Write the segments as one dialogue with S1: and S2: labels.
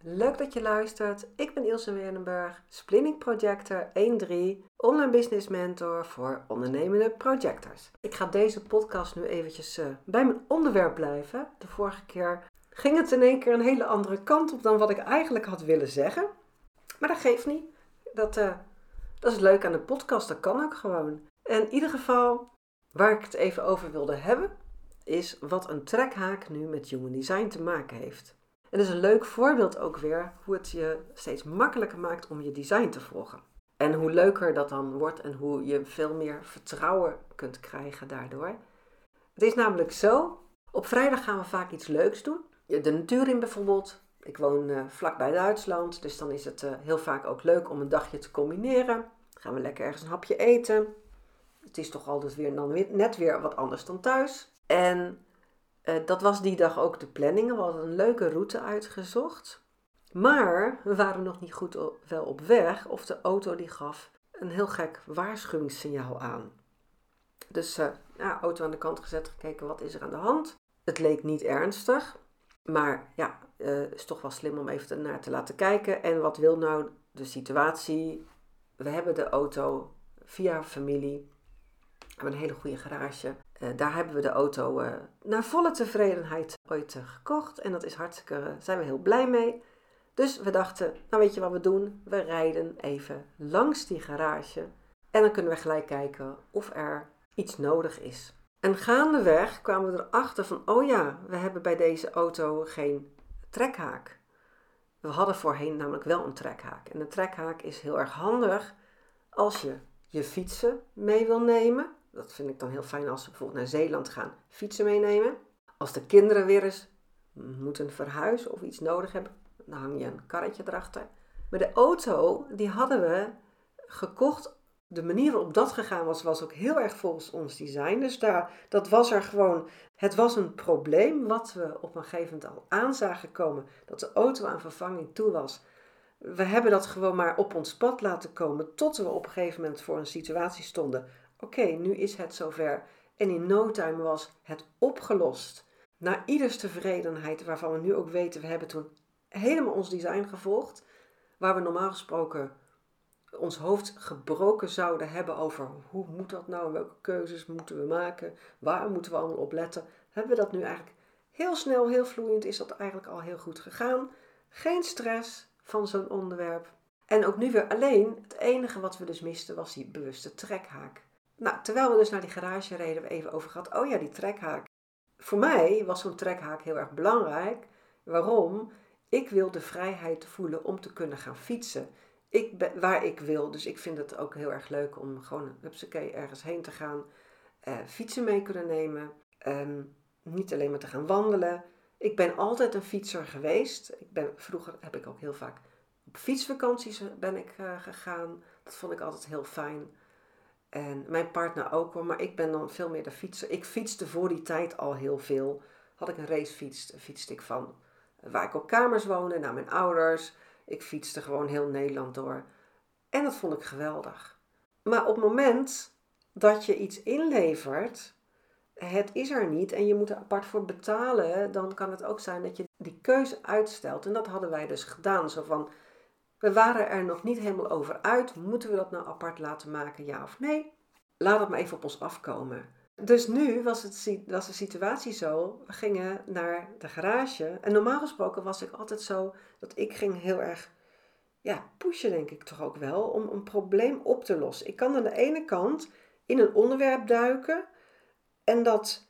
S1: Leuk dat je luistert. Ik ben Ilse Werenberg, Splinning Projector 1.3, online business mentor voor ondernemende projectors. Ik ga deze podcast nu eventjes bij mijn onderwerp blijven. De vorige keer ging het in één keer een hele andere kant op dan wat ik eigenlijk had willen zeggen. Maar dat geeft niet. Dat is het leuke aan de podcast, dat kan ook gewoon. En in ieder geval, waar ik het even over wilde hebben, is wat een trekhaak nu met Human Design te maken heeft. En dat is een leuk voorbeeld ook weer hoe het je steeds makkelijker maakt om je design te volgen. En hoe leuker dat dan wordt en hoe je veel meer vertrouwen kunt krijgen daardoor. Het is namelijk zo, op vrijdag gaan we vaak iets leuks doen. De natuur in bijvoorbeeld. Ik woon vlakbij Duitsland, dus dan is het heel vaak ook leuk om een dagje te combineren. Dan gaan we lekker ergens een hapje eten. Het is toch altijd net weer wat anders dan thuis. En dat was die dag ook de planning. We hadden een leuke route uitgezocht. Maar we waren nog niet goed wel op weg of de auto die gaf een heel gek waarschuwingssignaal aan. Dus auto aan de kant gezet, gekeken wat is er aan de hand. Het leek niet ernstig, maar ja, is toch wel slim om even naar te laten kijken. En wat wil nou de situatie? We hebben de auto via familie. We hebben een hele goede garage. Daar hebben we de auto naar volle tevredenheid ooit gekocht. En dat is zijn we heel blij mee. Dus we dachten, nou weet je wat we doen? We rijden even langs die garage. En dan kunnen we gelijk kijken of er iets nodig is. En gaandeweg kwamen we erachter van, oh ja, we hebben bij deze auto geen trekhaak. We hadden voorheen namelijk wel een trekhaak. En een trekhaak is heel erg handig als je je fietsen mee wil nemen. Dat vind ik dan heel fijn als we bijvoorbeeld naar Zeeland gaan, fietsen meenemen. Als de kinderen weer eens moeten verhuizen of iets nodig hebben, dan hang je een karretje erachter. Maar de auto, die hadden we gekocht. De manier waarop dat gegaan was ook heel erg volgens ons design. Dus dat was er gewoon. Het was een probleem wat we op een gegeven moment al aan zagen komen. Dat de auto aan vervanging toe was. We hebben dat gewoon maar op ons pad laten komen tot we op een gegeven moment voor een situatie stonden. Oké, nu is het zover. En in no time was het opgelost. Naar ieders tevredenheid, waarvan we nu ook weten, we hebben toen helemaal ons design gevolgd. Waar we normaal gesproken ons hoofd gebroken zouden hebben over hoe moet dat nou, welke keuzes moeten we maken, waar moeten we allemaal op letten. Hebben we dat nu eigenlijk heel snel, heel vloeiend, is dat eigenlijk al heel goed gegaan. Geen stress van zo'n onderwerp. En ook nu weer alleen, het enige wat we dus misten was die bewuste trekhaak. Nou, terwijl we dus naar die garage reden, we even over gehad, oh ja, die trekhaak. Voor mij was zo'n trekhaak heel erg belangrijk. Waarom? Ik wil de vrijheid voelen om te kunnen gaan fietsen. Ik ben waar ik wil, dus ik vind het ook heel erg leuk om gewoon ergens heen te gaan. Fietsen mee kunnen nemen. Niet alleen maar te gaan wandelen. Ik ben altijd een fietser geweest. Vroeger heb ik ook heel vaak op fietsvakanties gegaan. Dat vond ik altijd heel fijn. En mijn partner ook hoor, maar ik ben dan veel meer de fietser. Ik fietste voor die tijd al heel veel. Had ik een racefiets, fietste ik van waar ik op kamers woonde naar mijn ouders. Ik fietste gewoon heel Nederland door. En dat vond ik geweldig. Maar op het moment dat je iets inlevert, het is er niet en je moet er apart voor betalen, dan kan het ook zijn dat je die keuze uitstelt. En dat hadden wij dus gedaan. Zo van, we waren er nog niet helemaal over uit. Moeten we dat nou apart laten maken, ja of nee? Laat het maar even op ons afkomen. Dus nu was de situatie zo. We gingen naar de garage. En normaal gesproken was ik altijd zo dat ik ging heel erg pushen, denk ik toch ook wel, om een probleem op te lossen. Ik kan aan de ene kant in een onderwerp duiken en dat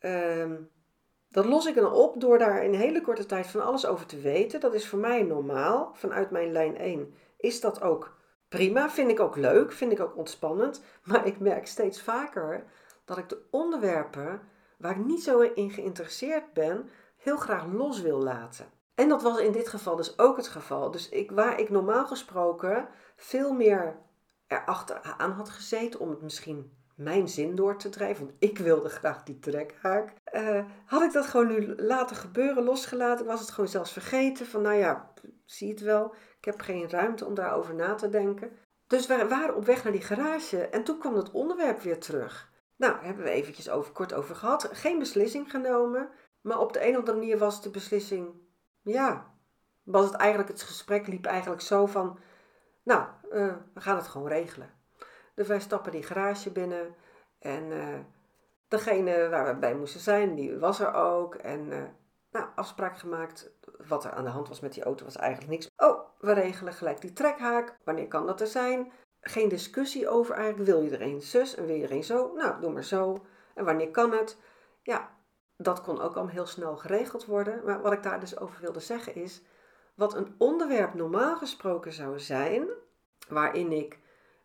S1: los ik dan op door daar in een hele korte tijd van alles over te weten. Dat is voor mij normaal. Vanuit mijn lijn 1 is dat ook prima. Vind ik ook leuk. Vind ik ook ontspannend. Maar ik merk steeds vaker dat ik de onderwerpen waar ik niet zo in geïnteresseerd ben, heel graag los wil laten. En dat was in dit geval dus ook het geval. Dus waar ik normaal gesproken veel meer erachteraan had gezeten om het misschien mijn zin door te drijven, want ik wilde graag die trekhaak. Had ik dat gewoon nu laten gebeuren, losgelaten, was het gewoon zelfs vergeten van zie het wel, ik heb geen ruimte om daarover na te denken. Dus we waren op weg naar die garage en toen kwam het onderwerp weer terug. Nou, daar hebben we eventjes kort over gehad, geen beslissing genomen, maar op de een of andere manier was de beslissing, was het eigenlijk, het gesprek liep eigenlijk zo van, nou, we gaan het gewoon regelen. Dus wij stappen die garage binnen en degene waar we bij moesten zijn, die was er ook. En afspraak gemaakt. Wat er aan de hand was met die auto was eigenlijk niks. Oh, we regelen gelijk die trekhaak. Wanneer kan dat er zijn? Geen discussie over eigenlijk. Wil je er een zus en wil je er een zo? Nou, doe maar zo. En wanneer kan het? Ja, dat kon ook al heel snel geregeld worden. Maar wat ik daar dus over wilde zeggen is, wat een onderwerp normaal gesproken zou zijn, waarin ik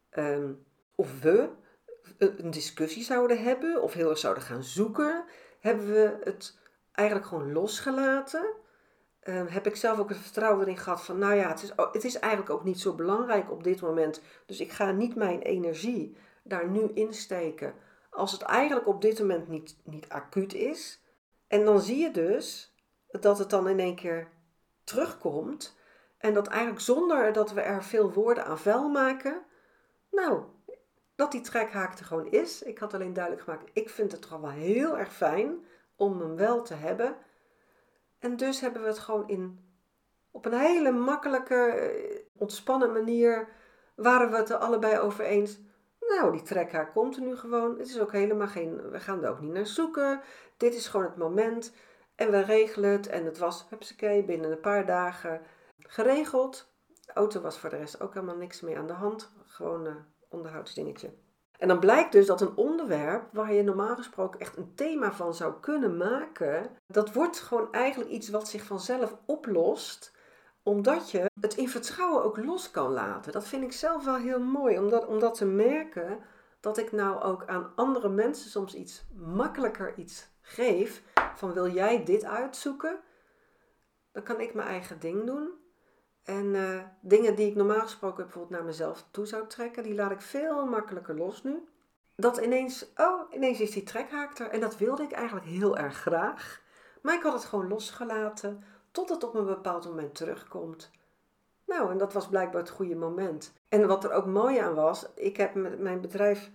S1: of we een discussie zouden hebben of heel erg zouden gaan zoeken, hebben we het eigenlijk gewoon losgelaten. Heb ik zelf ook het vertrouwen erin gehad van, nou ja, het is eigenlijk ook niet zo belangrijk op dit moment. Dus ik ga niet mijn energie daar nu insteken als het eigenlijk op dit moment niet acuut is. En dan zie je dus dat het dan in één keer terugkomt. En dat eigenlijk zonder dat we er veel woorden aan vuil maken, nou, dat die trekhaak er gewoon is. Ik had alleen duidelijk gemaakt, ik vind het toch wel heel erg fijn om hem wel te hebben. En dus hebben we het gewoon op een hele makkelijke, ontspannen manier, waren we het er allebei over eens. Nou, die trekhaak komt er nu gewoon. Het is ook helemaal we gaan er ook niet naar zoeken. Dit is gewoon het moment. En we regelen het. En het was, hupsakee, binnen een paar dagen geregeld. De auto was voor de rest ook helemaal niks mee aan de hand. Gewoon onderhoudsdingetje. En dan blijkt dus dat een onderwerp waar je normaal gesproken echt een thema van zou kunnen maken, dat wordt gewoon eigenlijk iets wat zich vanzelf oplost, omdat je het in vertrouwen ook los kan laten. Dat vind ik zelf wel heel mooi, om dat te merken, dat ik nou ook aan andere mensen soms iets makkelijker iets geef, van wil jij dit uitzoeken? Dan kan ik mijn eigen ding doen. En dingen die ik normaal gesproken bijvoorbeeld naar mezelf toe zou trekken, die laat ik veel makkelijker los nu. Dat ineens is die trekhaak er. En dat wilde ik eigenlijk heel erg graag. Maar ik had het gewoon losgelaten tot het op een bepaald moment terugkomt. Nou, en dat was blijkbaar het goede moment. En wat er ook mooi aan was, ik heb met mijn bedrijf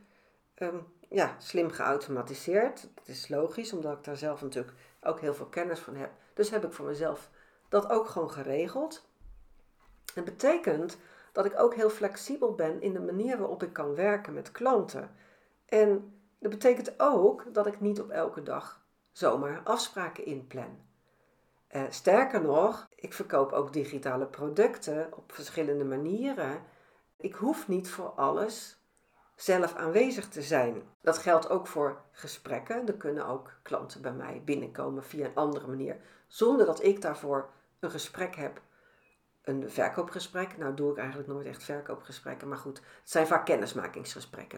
S1: slim geautomatiseerd. Dat is logisch, omdat ik daar zelf natuurlijk ook heel veel kennis van heb. Dus heb ik voor mezelf dat ook gewoon geregeld. Het betekent dat ik ook heel flexibel ben in de manier waarop ik kan werken met klanten. En dat betekent ook dat ik niet op elke dag zomaar afspraken inplan. Sterker nog, ik verkoop ook digitale producten op verschillende manieren. Ik hoef niet voor alles zelf aanwezig te zijn. Dat geldt ook voor gesprekken. Er kunnen ook klanten bij mij binnenkomen via een andere manier, zonder dat ik daarvoor een gesprek heb. Een verkoopgesprek. Nou doe ik eigenlijk nooit echt verkoopgesprekken, maar goed, het zijn vaak kennismakingsgesprekken.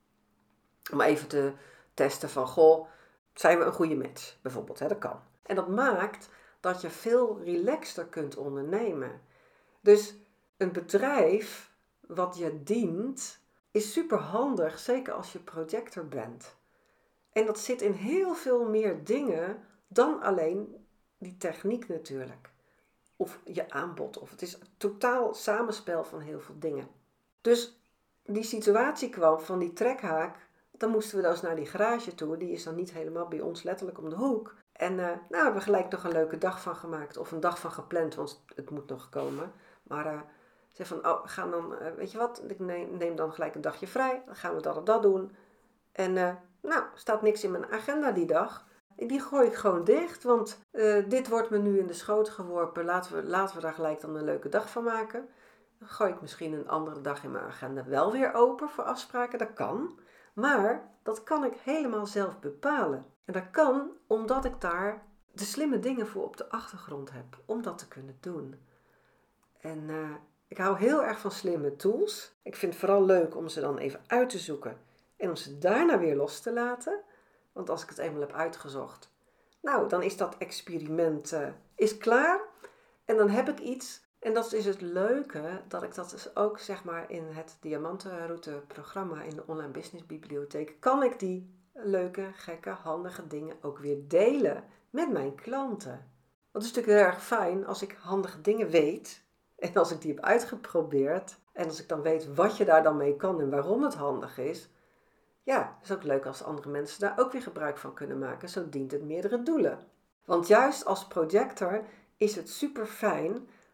S1: Om even te testen van, zijn we een goede match? Bijvoorbeeld, dat kan. En dat maakt dat je veel relaxter kunt ondernemen. Dus een bedrijf wat je dient, is super handig, zeker als je projector bent. En dat zit in heel veel meer dingen dan alleen die techniek natuurlijk. Of je aanbod. Of het is een totaal samenspel van heel veel dingen. Dus die situatie kwam van die trekhaak. Dan moesten we dus naar die garage toe. Die is dan niet helemaal bij ons letterlijk om de hoek. En hebben we gelijk nog een leuke dag van gemaakt. Of een dag van gepland, want het moet nog komen. Maar zei van, we gaan dan, weet je wat. Ik neem dan gelijk een dagje vrij. Dan gaan we dat of dat doen. En staat niks in mijn agenda die dag. Die gooi ik gewoon dicht, want dit wordt me nu in de schoot geworpen. Laten we daar gelijk dan een leuke dag van maken. Dan gooi ik misschien een andere dag in mijn agenda wel weer open voor afspraken. Dat kan. Maar dat kan ik helemaal zelf bepalen. En dat kan omdat ik daar de slimme dingen voor op de achtergrond heb. Om dat te kunnen doen. En ik hou heel erg van slimme tools. Ik vind het vooral leuk om ze dan even uit te zoeken. En om ze daarna weer los te laten. Want als ik het eenmaal heb uitgezocht, nou, dan is dat experiment is klaar. En dan heb ik iets. En dat is het leuke, dat ik dat dus ook zeg maar in het Diamantenroute programma in de Online Business Bibliotheek, kan ik die leuke, gekke, handige dingen ook weer delen met mijn klanten. Want het is natuurlijk heel erg fijn als ik handige dingen weet. En als ik die heb uitgeprobeerd. En als ik dan weet wat je daar dan mee kan en waarom het handig is. Ja, het is ook leuk als andere mensen daar ook weer gebruik van kunnen maken. Zo dient het meerdere doelen. Want juist als projector is het super fijn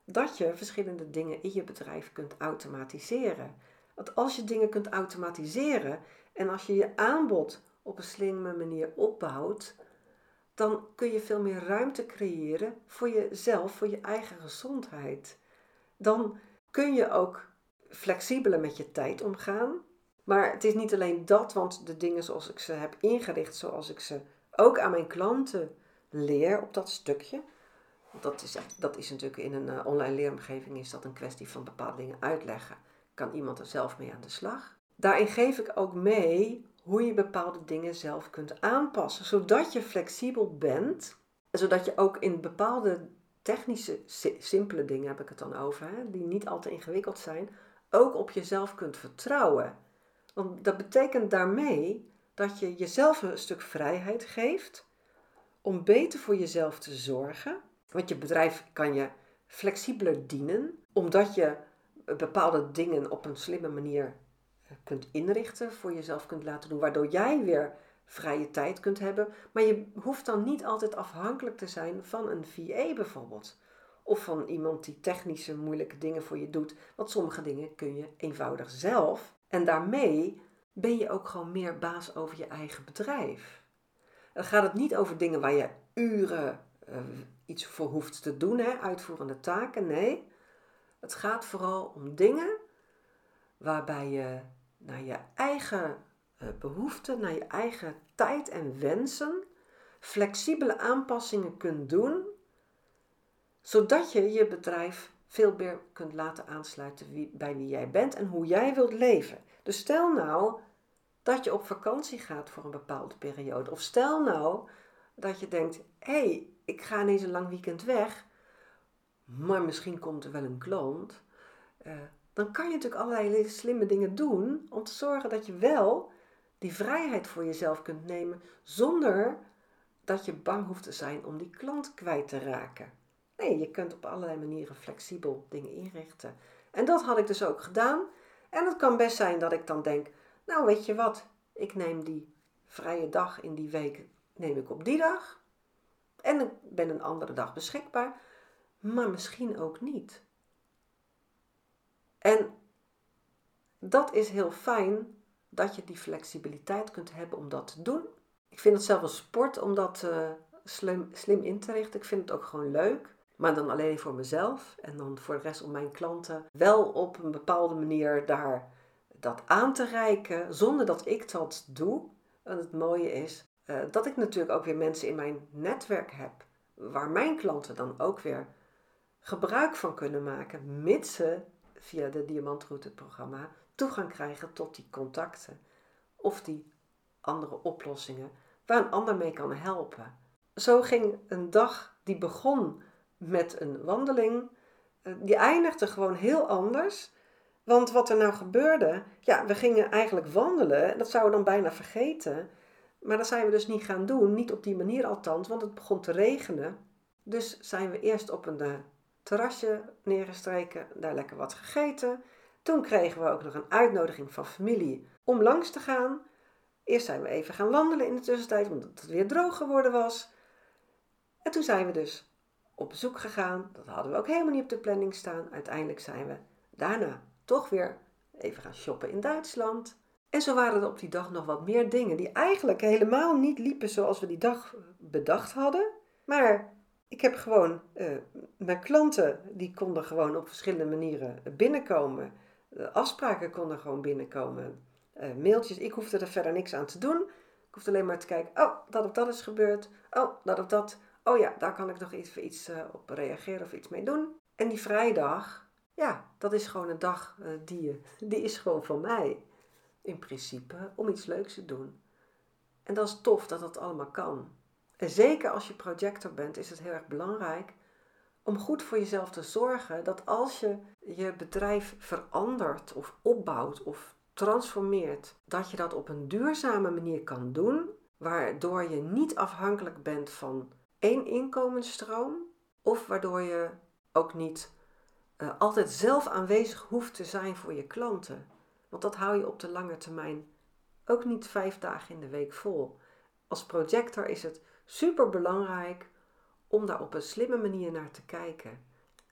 S1: dat je verschillende dingen in je bedrijf kunt automatiseren. Want als je dingen kunt automatiseren en als je je aanbod op een slimme manier opbouwt, dan kun je veel meer ruimte creëren voor jezelf, voor je eigen gezondheid. Dan kun je ook flexibeler met je tijd omgaan. Maar het is niet alleen dat, want de dingen zoals ik ze heb ingericht, zoals ik ze ook aan mijn klanten leer op dat stukje. Dat is natuurlijk in een online leeromgeving is dat een kwestie van bepaalde dingen uitleggen. Kan iemand er zelf mee aan de slag? Daarin geef ik ook mee hoe je bepaalde dingen zelf kunt aanpassen, zodat je flexibel bent. En zodat je ook in bepaalde technische, simpele dingen heb ik het dan over, hè, die niet al te ingewikkeld zijn, ook op jezelf kunt vertrouwen. Want dat betekent daarmee dat je jezelf een stuk vrijheid geeft om beter voor jezelf te zorgen. Want je bedrijf kan je flexibeler dienen, omdat je bepaalde dingen op een slimme manier kunt inrichten, voor jezelf kunt laten doen, waardoor jij weer vrije tijd kunt hebben. Maar je hoeft dan niet altijd afhankelijk te zijn van een VA bijvoorbeeld. Of van iemand die technische moeilijke dingen voor je doet. Want sommige dingen kun je eenvoudig zelf. En daarmee ben je ook gewoon meer baas over je eigen bedrijf. Dan gaat het niet over dingen waar je uren iets voor hoeft te doen, hè, uitvoerende taken. Nee, het gaat vooral om dingen waarbij je naar je eigen behoeften, naar je eigen tijd en wensen flexibele aanpassingen kunt doen, zodat je je bedrijf veel meer kunt laten aansluiten bij wie jij bent en hoe jij wilt leven. Dus stel nou dat je op vakantie gaat voor een bepaalde periode. Of stel nou dat je denkt, hé, ik ga ineens een lang weekend weg, maar misschien komt er wel een klant. Dan kan je natuurlijk allerlei slimme dingen doen om te zorgen dat je wel die vrijheid voor jezelf kunt nemen zonder dat je bang hoeft te zijn om die klant kwijt te raken. Nee, je kunt op allerlei manieren flexibel dingen inrichten. En dat had ik dus ook gedaan. En het kan best zijn dat ik dan denk, nou weet je wat, ik neem die vrije dag in die week, neem ik op die dag. En ik ben een andere dag beschikbaar, maar misschien ook niet. En dat is heel fijn dat je die flexibiliteit kunt hebben om dat te doen. Ik vind het zelf een sport om dat slim in te richten. Ik vind het ook gewoon leuk. Maar dan alleen voor mezelf en dan voor de rest om mijn klanten wel op een bepaalde manier daar dat aan te reiken zonder dat ik dat doe. En het mooie is dat ik natuurlijk ook weer mensen in mijn netwerk heb waar mijn klanten dan ook weer gebruik van kunnen maken, mits ze via de Diamantroute-programma toegang krijgen tot die contacten of die andere oplossingen waar een ander mee kan helpen. Zo ging een dag die begon met een wandeling, die eindigde gewoon heel anders. Want wat er nou gebeurde, ja, we gingen eigenlijk wandelen, dat zouden we dan bijna vergeten. Maar dat zijn we dus niet gaan doen, niet op die manier althans, want het begon te regenen. Dus zijn we eerst op een terrasje neergestreken, daar lekker wat gegeten. Toen kregen we ook nog een uitnodiging van familie om langs te gaan. Eerst zijn we even gaan wandelen in de tussentijd, omdat het weer droog geworden was. En toen zijn we dus op bezoek gegaan. Dat hadden we ook helemaal niet op de planning staan. Uiteindelijk zijn we daarna toch weer even gaan shoppen in Duitsland. En zo waren er op die dag nog wat meer dingen die eigenlijk helemaal niet liepen zoals we die dag bedacht hadden. Maar ik heb gewoon, mijn klanten die konden gewoon op verschillende manieren binnenkomen. Afspraken konden gewoon binnenkomen. Mailtjes, ik hoefde er verder niks aan te doen. Ik hoefde alleen maar te kijken, oh, dat of dat is gebeurd. Oh, dat of dat. Oh ja, daar kan ik nog iets op reageren of iets mee doen. En die vrijdag, ja, dat is gewoon een dag die is gewoon van mij. In principe, om iets leuks te doen. En dat is tof dat dat allemaal kan. En zeker als je projector bent, is het heel erg belangrijk om goed voor jezelf te zorgen dat als je je bedrijf verandert of opbouwt of transformeert, dat je dat op een duurzame manier kan doen, waardoor je niet afhankelijk bent van één inkomensstroom of waardoor je ook niet altijd zelf aanwezig hoeft te zijn voor je klanten. Want dat hou je op de lange termijn ook niet 5 dagen in de week vol. Als projector is het super belangrijk om daar op een slimme manier naar te kijken.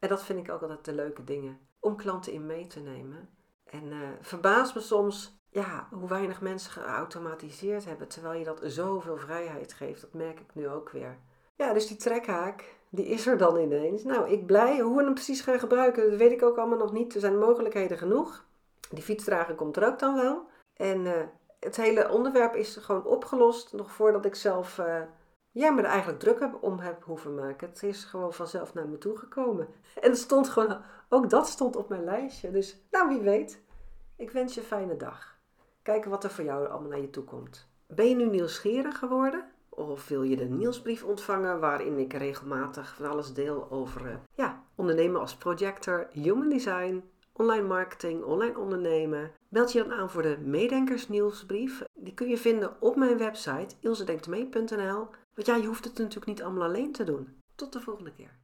S1: En dat vind ik ook altijd de leuke dingen. Om klanten in mee te nemen. En verbaast me soms hoe weinig mensen geautomatiseerd hebben. Terwijl je dat zoveel vrijheid geeft. Dat merk ik nu ook weer. Ja, dus die trekhaak, die is er dan ineens. Nou, ik blij. Hoe we hem precies gaan gebruiken, dat weet ik ook allemaal nog niet. Er zijn mogelijkheden genoeg. Die fietsdrager komt er ook dan wel. En het hele onderwerp is gewoon opgelost. Nog voordat ik zelf me er eigenlijk druk om heb hoeven maken. Het is gewoon vanzelf naar me toe gekomen. En het stond gewoon, ook dat stond op mijn lijstje. Dus nou, wie weet. Ik wens je een fijne dag. Kijken wat er voor jou allemaal naar je toe komt. Ben je nu nieuwsgierig geworden? Of wil je de nieuwsbrief ontvangen waarin ik regelmatig van alles deel over ondernemen als projector, human design, online marketing, online ondernemen? Meld je dan aan voor de Meedenkers nieuwsbrief. Die kun je vinden op mijn website ilsedenktmee.nl. Want je hoeft het natuurlijk niet allemaal alleen te doen. Tot de volgende keer.